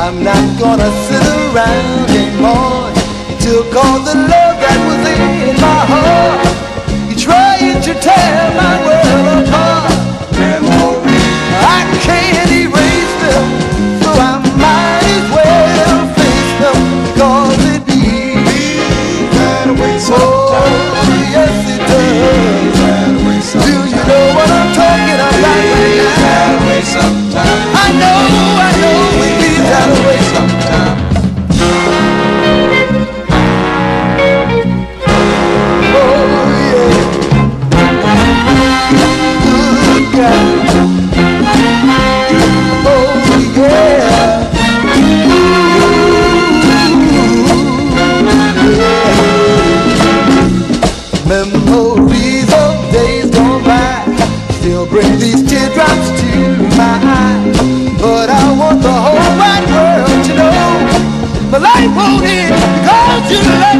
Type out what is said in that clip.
I'm not gonna sit around anymore. You took all the love that was in my heart. You tried to tear my world apart. Memories I can't erase them, so I might as well face them, cause it leaves that way sometimes. Oh, yes it does. Do you know what I'm talking about right now? That way sometimes. I know it leaves that way sometimes. Memories of days gone by still bring these teardrops to my eyes. But I want the whole wide world to know my life won't end because you love me.